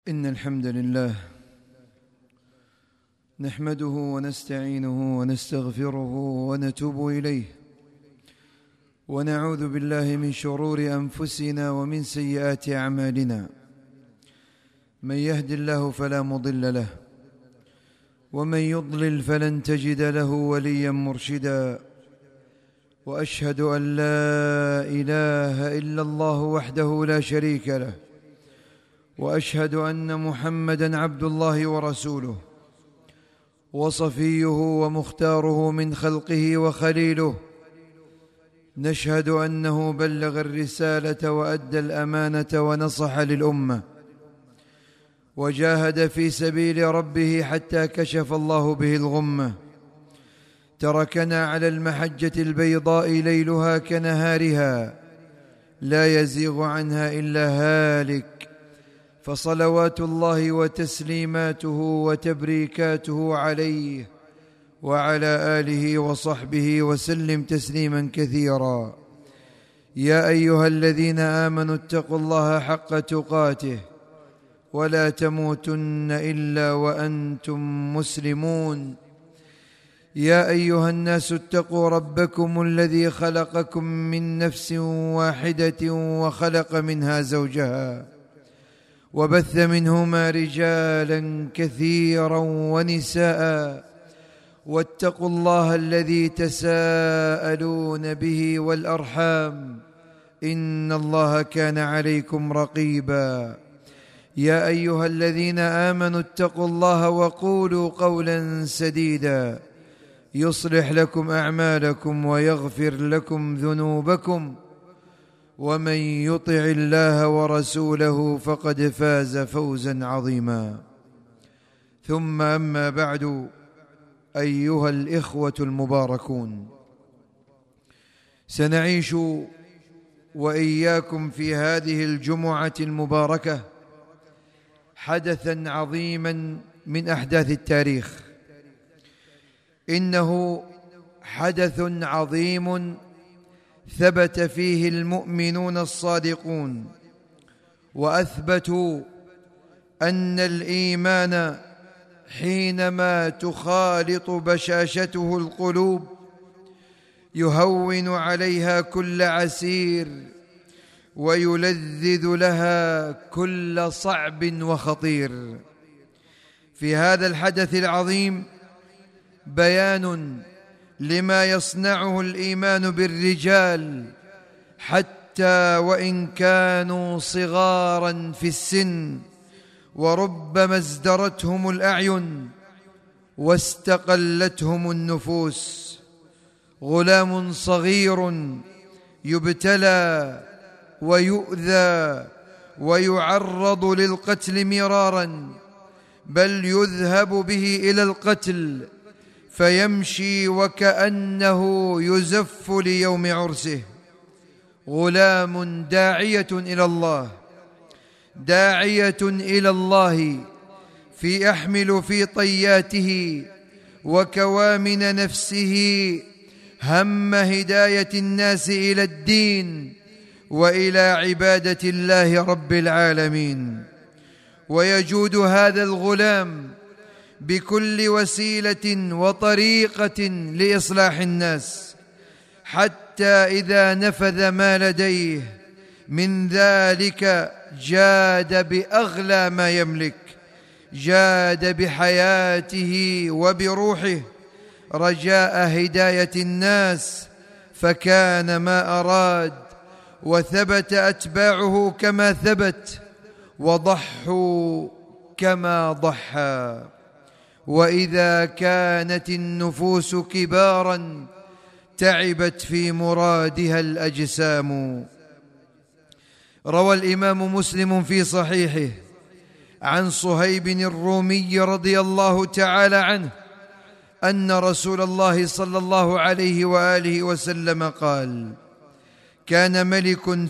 إن الحمد لله نحمده ونستعينه ونستغفره ونتوب إليه، ونعوذ بالله من شرور أنفسنا ومن سيئات أعمالنا. من يهد الله فلا مضل له، ومن يضلل فلن تجد له وليا مرشدا. وأشهد أن لا إله إلا الله وحده لا شريك له، وأشهد أن محمدًا عبد الله ورسوله، وصفيه ومختاره من خلقه وخليله. نشهد أنه بلغ الرسالة وأدى الأمانة ونصح للأمة، وجاهد في سبيل ربه حتى كشف الله به الغمة. تركنا على المحجة البيضاء ليلها كنهارها، لا يزيغ عنها إلا هالك. فصلوات الله وتسليماته وتبريكاته عليه وعلى آله وصحبه وسلم تسليما كثيرا. يا أيها الذين آمنوا اتقوا الله حق تقاته ولا تموتن إلا وأنتم مسلمون. يا أيها الناس اتقوا ربكم الذي خلقكم من نفس واحدة وخلق منها زوجها، وبث منهما رجالا كثيرا ونساء. واتقوا الله الذي تساءلون به والأرحام، إن الله كان عليكم رقيبا. يا أيها الذين آمنوا اتقوا الله وقولوا قولا سديدا يصلح لكم أعمالكم ويغفر لكم ذنوبكم، ومن يطع الله ورسوله فقد فاز فوزا عظيما. ثم أما بعد، أيها الإخوة المباركون، سنعيش وإياكم في هذه الجمعة المباركة حدثا عظيما من أحداث التاريخ. إنه حدث عظيم ثبت فيه المؤمنون الصادقون، وأثبتوا أن الإيمان حينما تخالط بشاشته القلوب يهون عليها كل عسير، ويلذذ لها كل صعب وخطير. في هذا الحدث العظيم بيان لما يصنعه الإيمان بالرجال، حتى وإن كانوا صغارا في السن، وربما ازدرتهم الأعين واستقلتهم النفوس. غلام صغير يبتلى ويؤذى ويعرض للقتل مرارا، بل يذهب به إلى القتل، فيمشي وكأنه يزف ليوم عرسه. غلام داعية إلى الله يحمل في طياته وكوامن نفسه هم هداية الناس إلى الدين وإلى عبادة الله رب العالمين. ويجود هذا الغلام بكل وسيلة وطريقة لإصلاح الناس، حتى إذا نفذ ما لديه من ذلك جاد بأغلى ما يملك، جاد بحياته وبروحه رجاء هداية الناس، فكان ما أراد، وثبت أتباعه كما ثبت، وضحوا كما ضحى. وإذا كانت النفوس كبارا تعبت في مرادها الأجسام. روى الإمام مسلم في صحيحه عن صهيب الرومي رضي الله تعالى عنه أن رسول الله صلى الله عليه وآله وسلم قال: كان ملك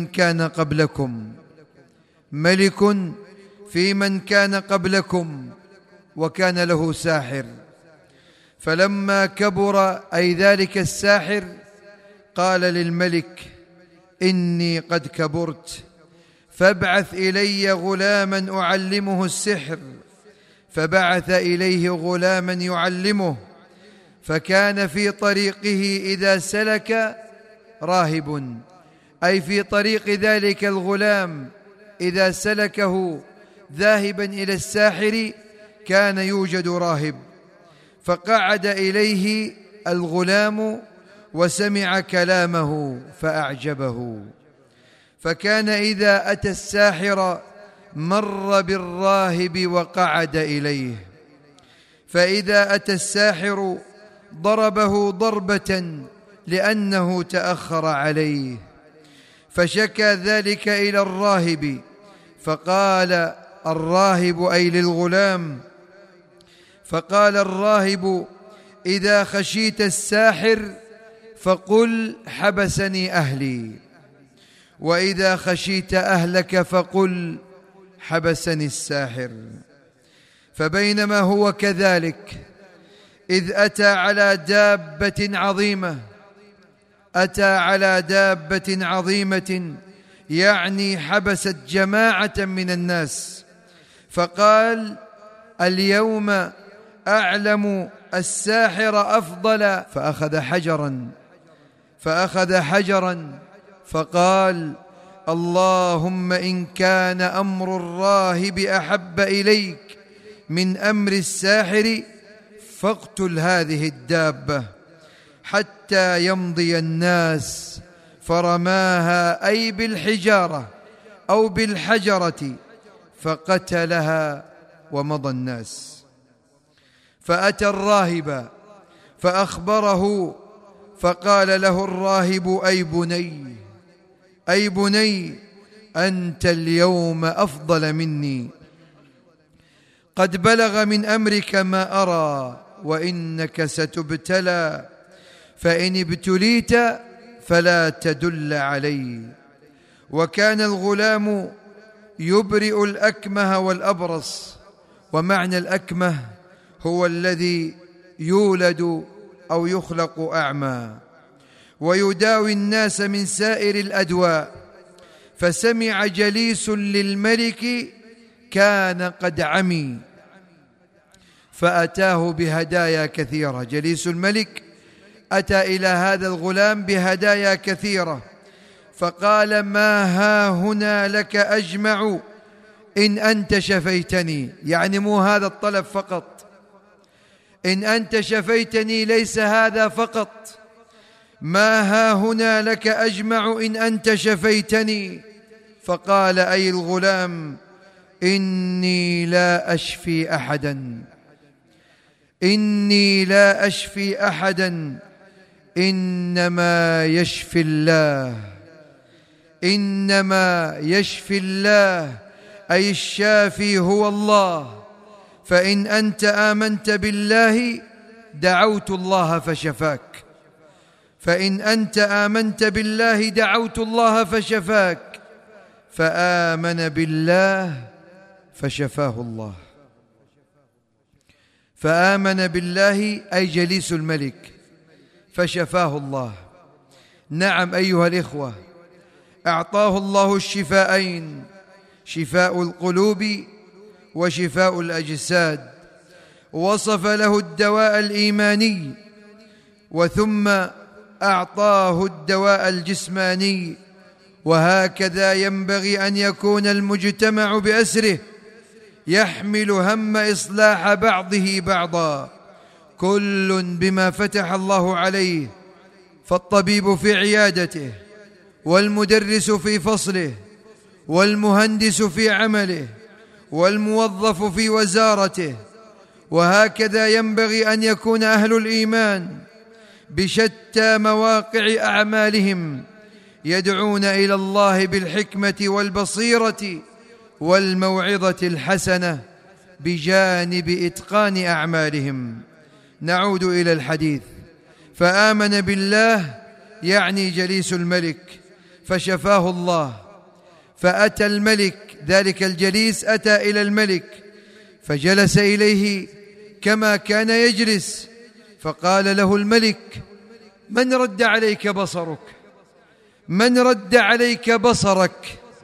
في من كان قبلكم وكان له ساحر، فلما كبر أي ذلك الساحر قال للملك: إني قد كبرت، فابعث إلي غلاما أعلمه السحر. فبعث إليه غلاما يعلمه، فكان في طريقه إذا سلك راهب، أي في طريق ذلك الغلام إذا سلكه ذاهبا إلى الساحر كان يوجد راهب. فقعد إليه الغلام وسمع كلامه فأعجبه، فكان إذا أتى الساحر مر بالراهب وقعد إليه، فإذا أتى الساحر ضربه ضربة لأنه تأخر عليه، فشكى ذلك إلى الراهب، فقال الراهب أي للغلام، فقال الراهب: إذا خشيت الساحر فقل حبسني أهلي، وإذا خشيت أهلك فقل حبسني الساحر. فبينما هو كذلك إذ أتى على دابة عظيمة، يعني حبست جماعة من الناس، فقال: اليوم أعلم الساحر أفضل. فأخذ حجرا فقال: اللهم إن كان أمر الراهب أحب إليك من أمر الساحر فاقتل هذه الدابة حتى يمضي الناس. فرماها أي بالحجارة أو بالحجرة فقتلها ومضى الناس. فأتى الراهب فأخبره، فقال له الراهب: أي بني أنت اليوم أفضل مني، قد بلغ من أمرك ما أرى، وإنك ستبتلى، فإن ابتليت فلا تدل علي. وكان الغلام يبرئ الأكمه والأبرص، ومعنى الأكمه هو الذي يولد أو يخلق أعمى، ويداوي الناس من سائر الأدواء. فسمع جليس للملك كان قد عمي، فأتاه بهدايا كثيرة. جليس الملك أتى إلى هذا الغلام بهدايا كثيرة، فقال: ما ها هنا لك أجمع إن أنت شفيتني. يعني مو هذا الطلب فقط، إن أنت شفيتني ليس هذا فقط، ما ها هنا لك أجمع إن أنت شفيتني. فقال أي الغلام: إني لا أشفي أحدا، إنما يشفي الله، أي الشافي هو الله. فإن أنت آمنت بالله دعوت الله فشفاك، فآمن بالله فشفاه الله. فآمن بالله أي جليس الملك فشفاه الله. نعم أيها الإخوة، أعطاه الله الشفاءين، شفاء القلوب وشفاء الأجساد، وصف له الدواء الإيماني، وثم أعطاه الدواء الجسماني. وهكذا ينبغي أن يكون المجتمع بأسره، يحمل هم إصلاح بعضه بعضا، كل بما فتح الله عليه. فالطبيب في عيادته، والمدرس في فصله، والمهندس في عمله، والموظف في وزارته. وهكذا ينبغي أن يكون أهل الإيمان بشتى مواقع أعمالهم، يدعون إلى الله بالحكمة والبصيرة والموعظة الحسنة بجانب إتقان أعمالهم. نعود إلى الحديث. فآمن بالله يعني جليس الملك فشفاه الله. فأتى الملك، ذلك الجليس أتى إلى الملك فجلس إليه كما كان يجلس، فقال له الملك: من رد عليك بصرك؟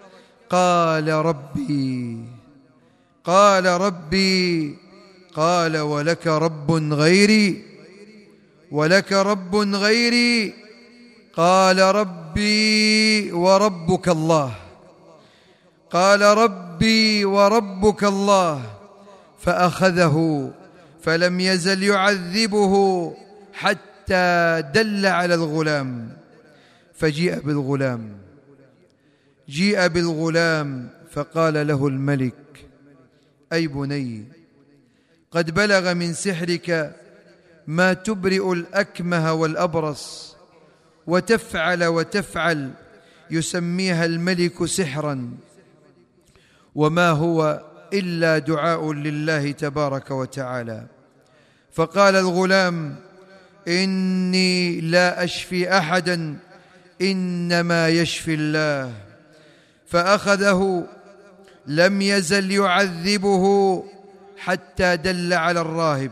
قال ربي. قال ربي. قال ولك رب غيري؟ ولك رب غيري؟ قال ربي وربك الله. قال ربي وربك الله. فأخذه فلم يزل يعذبه حتى دل على الغلام. فجيء بالغلام. جيء بالغلام فقال له الملك: أي بني، قد بلغ من سحرك ما تبرئ الأكمه والأبرص، وتفعل وتفعل، يسميها الملك سحرا، وما هو إلا دعاء لله تبارك وتعالى. فقال الغلام: إني لا أشفي أحدا، إنما يشفي الله. فأخذه لم يزل يعذبه حتى دل على الراهب.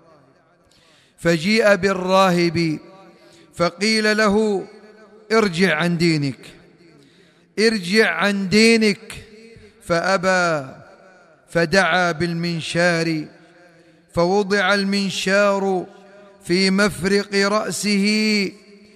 فجيء بالراهب فقيل له: ارجع عن دينك، ارجع عن دينك. فأبى. فدعا بالمنشار، فوضع المنشار في مفرق رأسه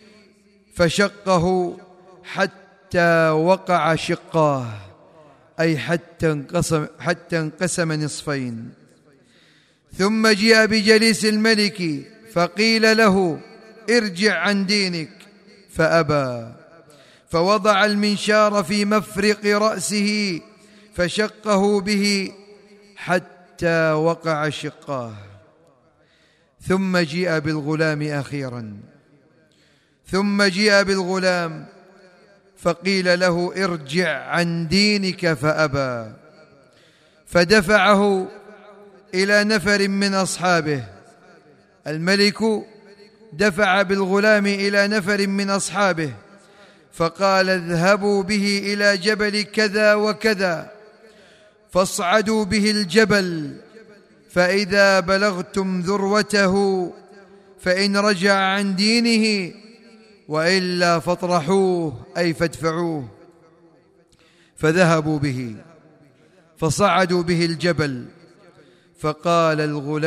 فشقه حتى وقع شقاه، أي حتى انقسم نصفين. ثم جاء بجليس الملك فقيل له: ارجع عن دينك. فأبى. فوضع المنشار في مفرق رأسه فشقه به حتى وقع شقاه. ثم جاء بالغلام أخيرا. ثم جاء بالغلام فقيل له: ارجع عن دينك. فأبى. فدفعه إلى نفر من أصحابه. الملك دفع بالغلام إلى نفر من أصحابه فقال: اذهبوا به إلى جبل كذا وكذا، فاصعدوا به الجبل، فإذا بلغتم ذروته فإن رجع عن دينه وإلا فاطرحوه، أي فادفعوه. فذهبوا به فصعدوا به الجبل. فقال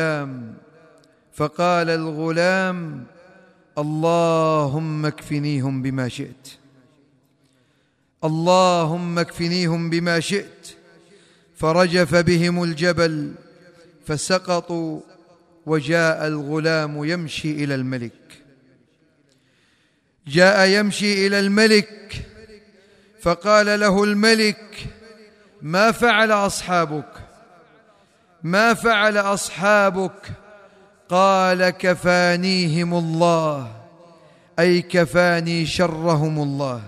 الغلام: اللهم اكفنيهم بما شئت، اللهم اكفنيهم بما شئت. فرجف بهم الجبل فسقطوا. وجاء الغلام يمشي إلى الملك. جاء يمشي إلى الملك فقال له الملك: ما فعل أصحابك؟ ما فعل أصحابك؟ قال: كفانيهم الله، أي كفاني شرهم الله.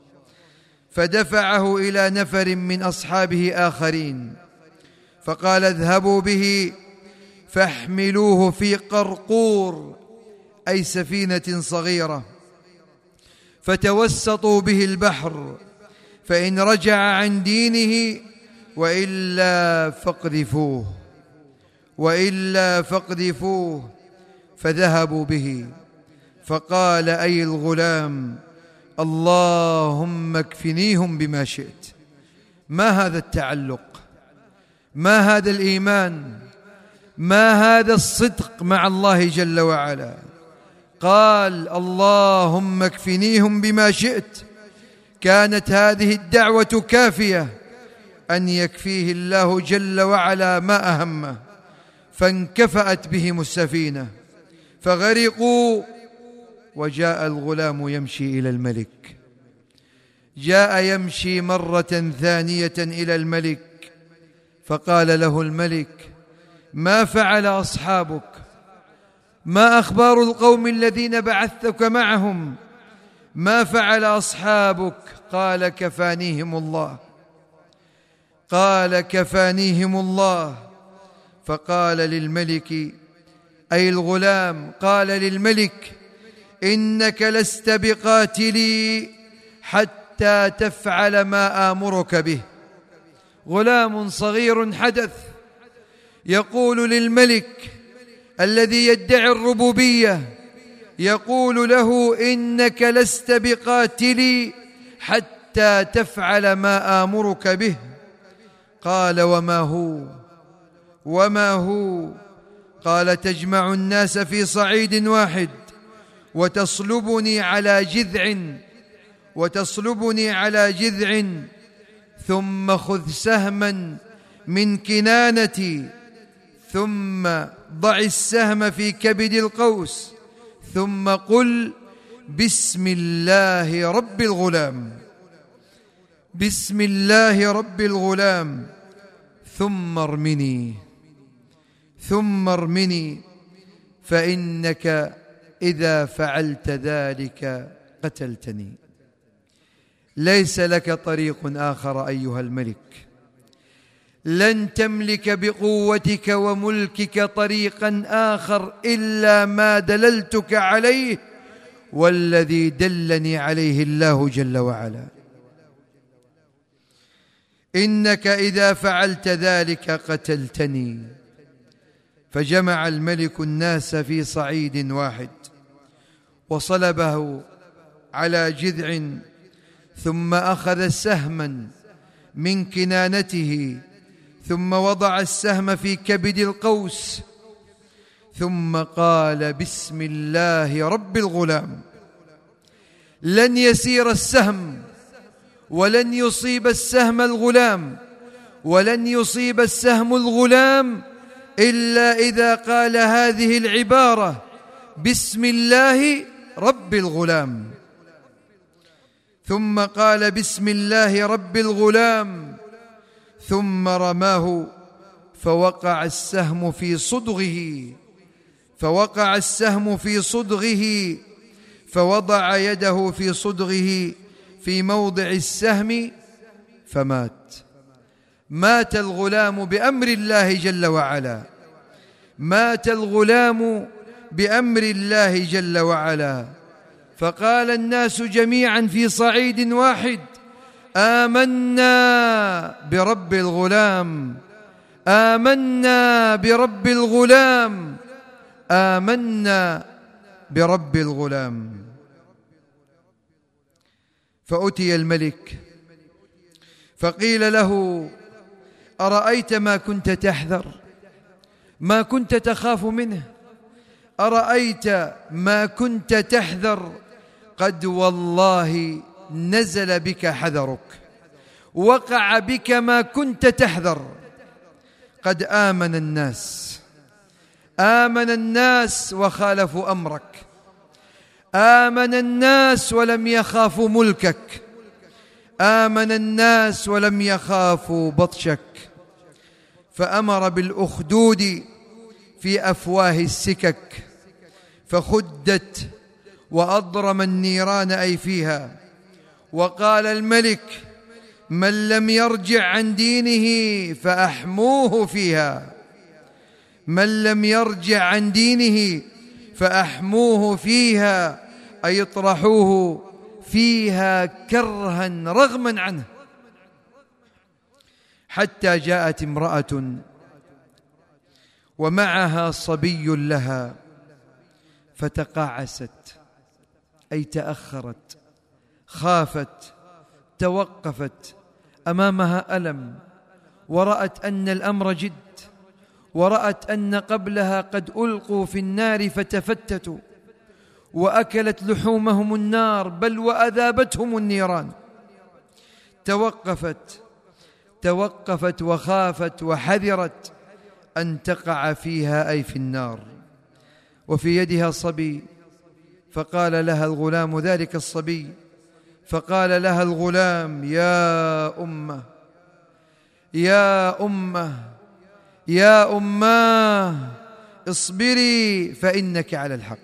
فدفعه إلى نفر من أصحابه آخرين فقال: اذهبوا به فاحملوه في قرقور، أي سفينة صغيرة، فتوسطوا به البحر، فإن رجع عن دينه وإلا فاقذفوه، وإلا فاقذفوه. فذهبوا به. فقال أي الغلام: اللهم اكفنيهم بما شئت. ما هذا التعلق؟ ما هذا الإيمان؟ ما هذا الصدق مع الله جل وعلا؟ قال: اللهم اكفنيهم بما شئت. كانت هذه الدعوة كافية أن يكفيه الله جل وعلا ما أهمه. فانكفأت بهم السفينة فغرقوا. وجاء الغلام يمشي إلى الملك. جاء يمشي مرة ثانية إلى الملك فقال له الملك: ما فعل أصحابك؟ ما أخبار القوم الذين بعثتك معهم؟ ما فعل أصحابك؟ قال: كفانيهم الله. قال: كفانيهم الله. فقال للملك، أي الغلام قال للملك: إنك لست بقاتلي حتى تفعل ما آمرك به. غلام صغير حدث يقول للملك الذي يدعي الربوبية، يقول له: إنك لست بقاتلي حتى حتى تفعل ما آمرك به. قال: وما هو؟ قال: تجمع الناس في صعيد واحد وتصلبني على جذع ثم خذ سهما من كنانتي ثم ضع السهم في كبد القوس ثم قل: بسم الله رب الغلام ثم ارمني فإنك إذا فعلت ذلك قتلتني. ليس لك طريق آخر أيها الملك، لن تملك بقوتك وملكك طريقا آخر إلا ما دللتك عليه والذي دلني عليه الله جل وعلا. إنك إذا فعلت ذلك قتلتني. فجمع الملك الناس في صعيد واحد وصلبه على جذع، ثم أخذ سهما من كنانته ثم وضع السهم في كبد القوس ثم قال: بسم الله رب الغلام. لن يسير السهم ولن يصيب السهم الغلام ولن يصيب السهم الغلام إلا إذا قال هذه العبارة: بسم الله رب الغلام. ثم قال: بسم الله رب الغلام، ثم رماه فوقع السهم في صدغه فوضع يده في صدغه في موضع السهم فمات. مات الغلام بأمر الله جل وعلا، مات الغلام بأمر الله جل وعلا. فقال الناس جميعا في صعيد واحد: آمنا برب الغلام، آمنا برب الغلام، آمنا برب الغلام. فأتي الملك فقيل له: أرأيت ما كنت تحذر، ما كنت تخاف منه؟ أرأيت ما كنت تحذر؟ قد والله نزل بك حذرك، وقع بك ما كنت تحذر. قد آمن الناس وخالفوا أمرك، آمن الناس ولم يخافوا ملكك، آمن الناس ولم يخافوا بطشك. فأمر بالأخدود في أفواه السكك فخدت وأضرم النيران أي فيها. وقال الملك: من لم يرجع عن دينه فأحموه فيها، من لم يرجع عن دينه فأحموه فيها، أي اطرحوه فيها كرها رغما عنه. حتى جاءت امرأة ومعها صبي لها فتقاعست أي تأخرت، خافت، توقفت، أمامها ألم، ورأت أن الأمر جد، ورأت أن قبلها قد ألقوا في النار فتفتتوا وأكلت لحومهم النار، بل وأذابتهم النيران. توقفت وخافت وحذرت أن تقع فيها أي في النار. وفي يدها صبي، فقال لها الغلام، ذلك الصبي، فقال لها الغلام: يا أمه يا أمه يا أماه اصبري فإنك على الحق،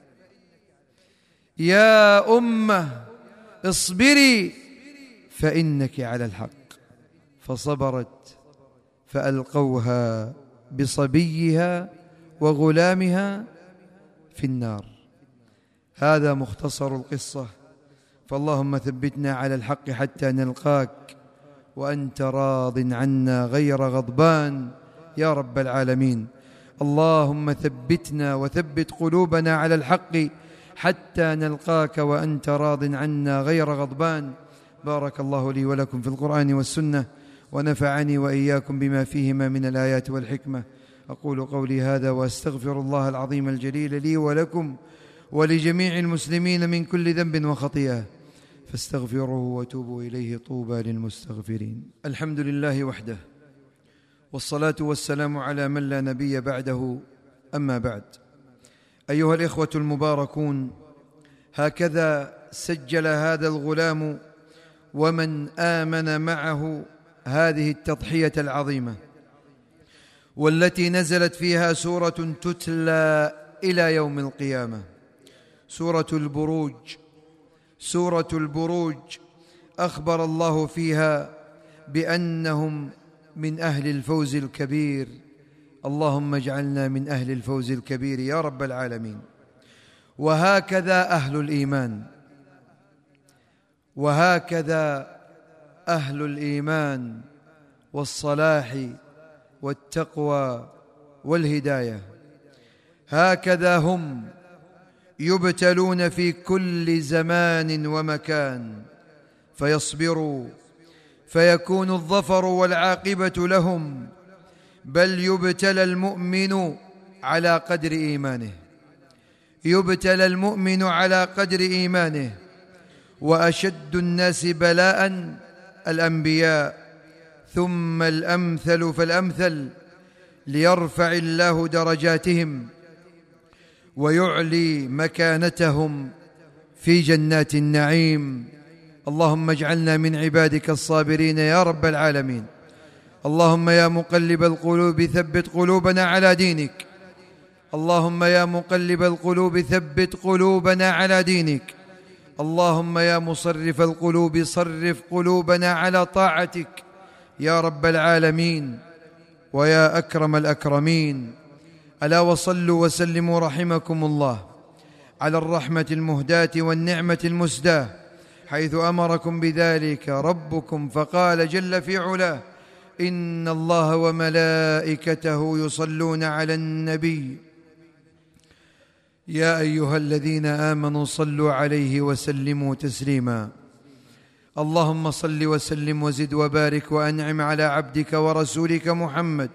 يا أمه اصبري فإنك على الحق. فصبرت فألقوها بصبيها وغلامها في النار. هذا مختصر القصة. فاللهم ثبتنا على الحق حتى نلقاك وأنت راض عنا غير غضبان يا رب العالمين. اللهم ثبتنا وثبت قلوبنا على الحق حتى نلقاك وأنت راض عنا غير غضبان. بارك الله لي ولكم في القرآن والسنة، ونفعني وإياكم بما فيهما من الآيات والحكمة. أقول قولي هذا وأستغفر الله العظيم الجليل لي ولكم ولجميع المسلمين من كل ذنب وخطيئة، فاستغفروه وتوبوا إليه، طوبى للمستغفرين. الحمد لله وحده، والصلاة والسلام على من لا نبي بعده، أما بعد. أيها الإخوة المباركون، هكذا سجل هذا الغلام ومن آمن معه هذه التضحية العظيمة، والتي نزلت فيها سورة تتلى إلى يوم القيامة، سورة البروج. سورة البروج أخبر الله فيها بأنهم من أهل الفوز الكبير. اللهم اجعلنا من أهل الفوز الكبير يا رب العالمين. وهكذا أهل الإيمان، وهكذا أهل الإيمان والصلاح والتقوى والهداية، هكذا هم يبتلون في كل زمان ومكان فيصبروا فيكون الظفر والعاقبة لهم، بل يبتلى المؤمن على قدر إيمانه، يبتلى المؤمن على قدر إيمانه. وأشد الناس بلاء الأنبياء، ثم الأمثل فالأمثل، ليرفع الله درجاتهم ويعلي مكانتهم في جنات النعيم. اللهم اجعلنا من عبادك الصابرين يا رب العالمين. اللهم يا مقلب القلوب ثبت قلوبنا على دينك، اللهم يا مقلب القلوب ثبت قلوبنا على دينك، اللهم يا مصرف القلوب صرف قلوبنا على طاعتك يا رب العالمين ويا أكرم الأكرمين. ألا وصلوا وسلموا رحمكم الله على الرحمة المهداة والنعمة المسداة، حيث أمركم بذلك ربكم فقال جل في علاه: إن الله وملائكته يصلون على النبي يا أيها الذين آمنوا صلوا عليه وسلموا تسليما. اللهم صل وسلم وزد وبارك وأنعم على عبدك ورسولك محمد.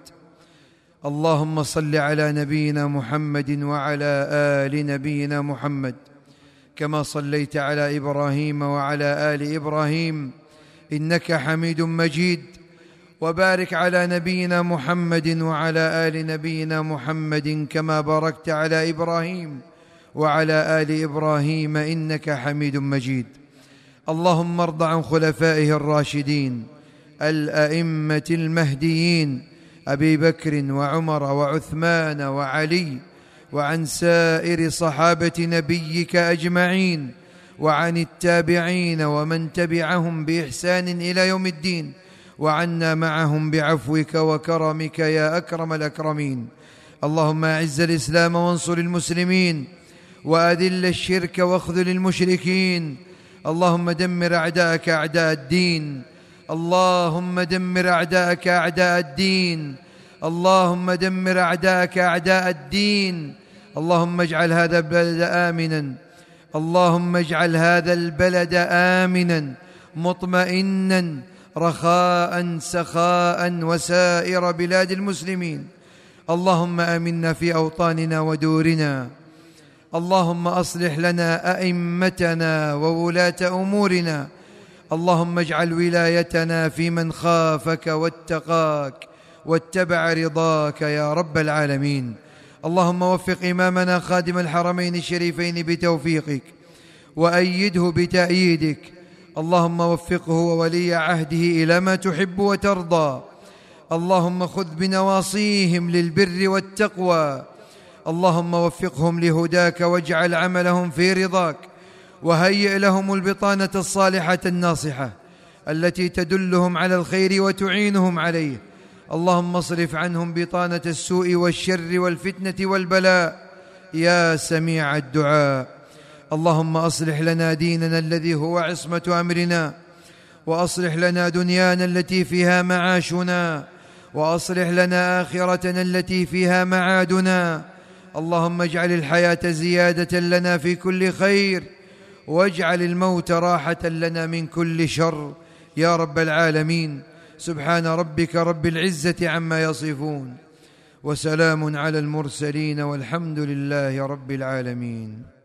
اللهم صل على نبينا محمد وعلى آل نبينا محمد، كما صليت على إبراهيم وعلى آل إبراهيم إنك حميد مجيد، وبارك على نبينا محمد وعلى آل نبينا محمد كما باركت على إبراهيم وعلى آل إبراهيم إنك حميد مجيد. اللهم ارض عن خلفائه الراشدين الأئمة المهديين أبي بكر وعمر وعثمان وعلي، وعن سائر صحابة نبيك أجمعين، وعن التابعين ومن تبعهم بإحسان إلى يوم الدين، وعنا معهم بعفوك وكرمك يا أكرم الأكرمين. اللهم أعز الإسلام وانصر المسلمين، وأذل الشرك واخذل المشركين. اللهم دمر أعداءك أعداء الدين، اللهم دمر أعداءك أعداء الدين، اللهم دمر أعداءك أعداء الدين. اللهم اجعل هذا البلد آمنا، اللهم اجعل هذا البلد آمنا مطمئنا رخاء سخاء وسائر بلاد المسلمين. اللهم آمنا في أوطاننا ودورنا. اللهم أصلح لنا أئمتنا وولاة أمورنا. اللهم اجعل ولايتنا في من خافك واتقاك واتبع رضاك يا رب العالمين. اللهم وفق إمامنا خادم الحرمين الشريفين بتوفيقك، وأيده بتأييدك. اللهم وفقه وولي عهده إلى ما تحب وترضى. اللهم خذ بنواصيهم للبر والتقوى. اللهم وفقهم لهداك واجعل عملهم في رضاك، وهيئ لهم البطانة الصالحة الناصحة التي تدلهم على الخير وتعينهم عليه. اللهم اصرف عنهم بطانة السوء والشر والفتنة والبلاء يا سميع الدعاء. اللهم أصلح لنا ديننا الذي هو عصمة أمرنا، وأصلح لنا دنيانا التي فيها معاشنا، وأصلح لنا آخرتنا التي فيها معادنا. اللهم اجعل الحياة زيادة لنا في كل خير، واجعل الموت راحة لنا من كل شر يا رب العالمين. سبحان ربك رب العزة عما يصفون، وسلام على المرسلين، والحمد لله رب العالمين.